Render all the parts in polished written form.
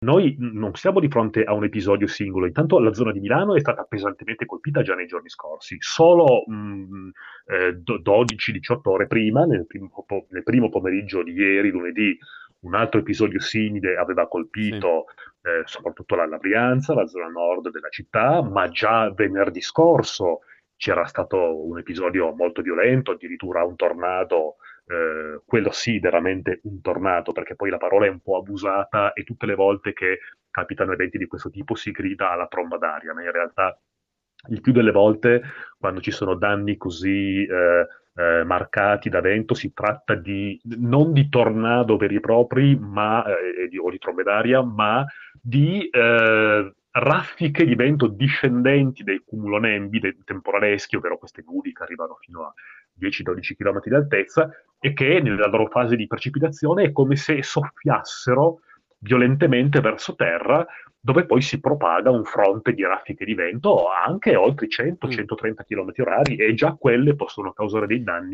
Noi non siamo di fronte a un episodio singolo, intanto la zona di Milano è stata pesantemente colpita già nei giorni scorsi, solo 12-18 ore prima, nel primo pomeriggio di ieri, lunedì, un altro episodio simile aveva Sì. colpito soprattutto la Brianza, la zona nord della città, ma già venerdì scorso c'era stato un episodio molto violento, addirittura un tornado, quello sì, veramente un tornado, perché poi la parola è un po' abusata e tutte le volte che capitano eventi di questo tipo si grida alla tromba d'aria, ma in realtà il più delle volte quando ci sono danni così marcati da vento si tratta non di tornado veri e propri o di trombe d'aria, ma di raffiche di vento discendenti dei cumulonembi, dei temporaleschi, ovvero queste nubi che arrivano fino a 10-12 km di altezza e che nella loro fase di precipitazione è come se soffiassero violentemente verso terra, dove poi si propaga un fronte di raffiche di vento anche oltre i Mm. 100-130 km orari e già quelle possono causare dei danni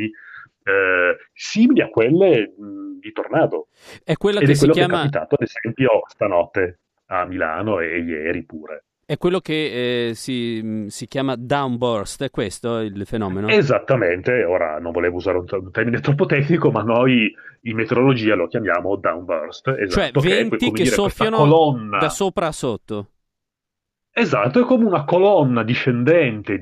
simili a quelle di tornado. È quella Ed che è si quello che è chiama, capitato, ad esempio, stanotte a Milano e ieri pure. è quello che si chiama downburst, è questo il fenomeno? Esattamente, ora non volevo usare un termine troppo tecnico, ma noi in meteorologia lo chiamiamo downburst, Cioè esatto, che è venti come che dire questa soffiano da colonna. sopra a sotto. Esatto, è come una colonna discendente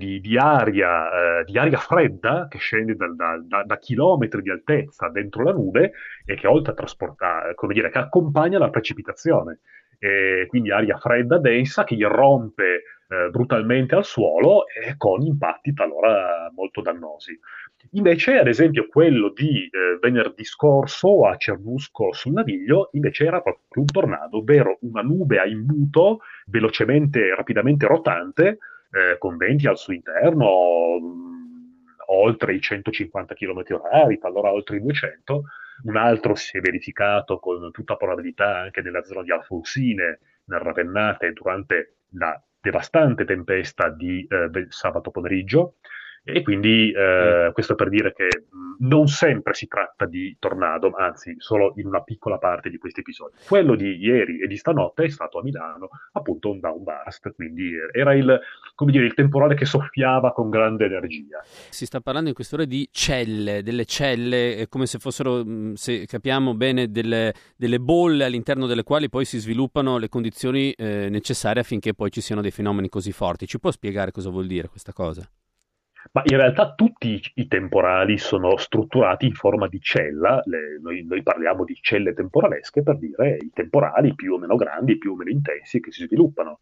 di aria fredda che scende da chilometri di altezza dentro la nube e che oltre a trasportare, come dire, che accompagna la precipitazione. E quindi aria fredda, densa, che irrompe brutalmente al suolo e con impatti talora molto dannosi. Invece, ad esempio, quello di venerdì scorso a Cernusco sul Naviglio, invece era proprio un tornado, ovvero una nube a imbuto velocemente, rapidamente rotante, con venti al suo interno oltre i 150 km orari, talora oltre i 200. Un altro si è verificato con tutta probabilità anche nella zona di Alfonsine, nel Ravennate, durante la devastante tempesta di sabato pomeriggio. E quindi Mm. questo per dire che non sempre si tratta di tornado, anzi solo in una piccola parte di questi episodi. Quello di ieri e di stanotte è stato a Milano appunto un downburst, quindi era come dire, il temporale che soffiava con grande energia. Si sta parlando in quest'ora di celle, delle celle, è come se fossero, se capiamo bene, delle bolle all'interno delle quali poi si sviluppano le condizioni necessarie affinché poi ci siano dei fenomeni così forti. Ci può spiegare cosa vuol dire questa cosa? Ma in realtà tutti i temporali sono strutturati in forma di cella, noi parliamo di celle temporalesche per dire i temporali più o meno grandi, più o meno intensi che si sviluppano.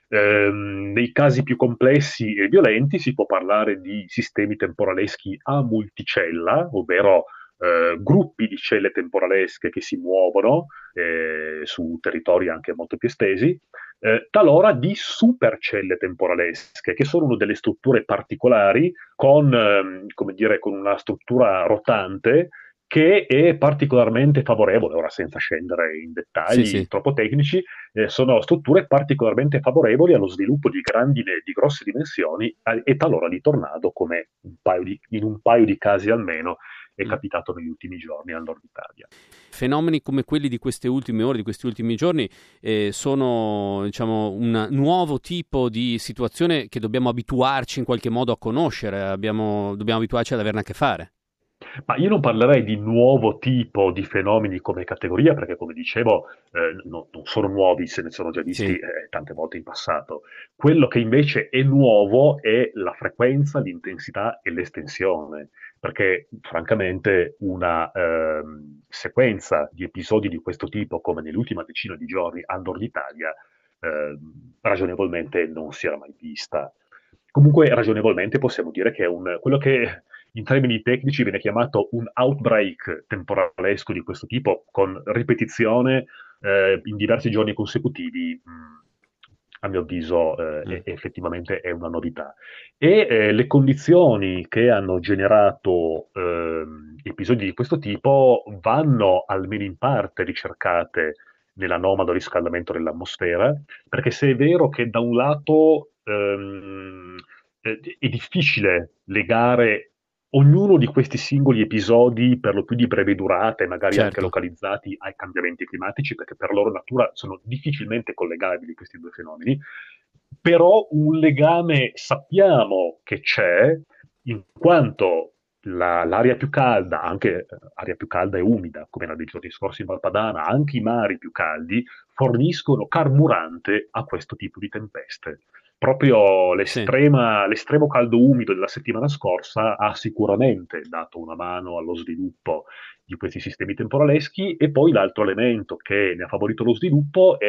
Nei casi più complessi e violenti si può parlare di sistemi temporaleschi a multicella, ovvero gruppi di celle temporalesche che si muovono su territori anche molto più estesi, talora di supercelle temporalesche, che sono delle strutture particolari come dire, con una struttura rotante che è particolarmente favorevole, ora senza scendere in Sì, dettagli sì. troppo tecnici, sono strutture particolarmente favorevoli allo sviluppo di di grosse dimensioni e talora di tornado, come in un paio di casi almeno è Mm. capitato negli ultimi giorni al nord Italia. Fenomeni come quelli di queste ultime ore, di questi ultimi giorni, sono diciamo, un nuovo tipo di situazione che dobbiamo abituarci in qualche modo a conoscere, dobbiamo abituarci ad averne a che fare. Ma io non parlerei di nuovo tipo di fenomeni come categoria, perché come dicevo, non sono nuovi, se ne sono già visti Sì. tante volte in passato. Quello che invece è nuovo è la frequenza, l'intensità e l'estensione, perché francamente una sequenza di episodi di questo tipo, come nell'ultima decina di giorni al nord Italia, ragionevolmente non si era mai vista. Comunque, ragionevolmente possiamo dire che è quello che in termini tecnici viene chiamato un outbreak temporalesco di questo tipo, con ripetizione in diversi giorni consecutivi, a mio avviso Mm. effettivamente è una novità. E le condizioni che hanno generato episodi di questo tipo vanno almeno in parte ricercate nell'anomalo riscaldamento dell'atmosfera, perché se è vero che da un lato è difficile legare ognuno di questi singoli episodi, per lo più di breve durata e magari anche certo, localizzati ai cambiamenti climatici, perché per loro natura sono difficilmente collegabili questi due fenomeni, però un legame sappiamo che c'è, in quanto l'aria più calda, anche aria più calda e umida, come era dei giorni scorsi in Valpadana, anche i mari più caldi, forniscono carburante a questo tipo di tempeste. Proprio sì, l'estremo caldo umido della settimana scorsa ha sicuramente dato una mano allo sviluppo di questi sistemi temporaleschi, e poi l'altro elemento che ne ha favorito lo sviluppo è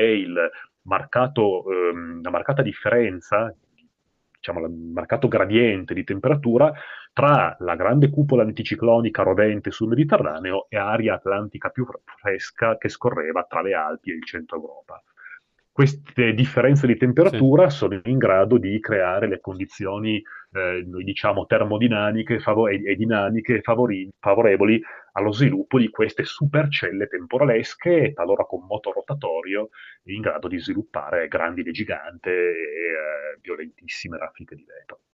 la marcata differenza, diciamo, il marcato gradiente di temperatura tra la grande cupola anticiclonica rovente sul Mediterraneo e aria atlantica più fresca che scorreva tra le Alpi e il centro Europa. Queste differenze di sì. temperatura sono in grado di creare le condizioni, noi diciamo, termodinamiche e dinamiche favorevoli allo sviluppo di queste supercelle temporalesche, talora con moto rotatorio, in grado di sviluppare grandi gigante e violentissime raffiche di vento.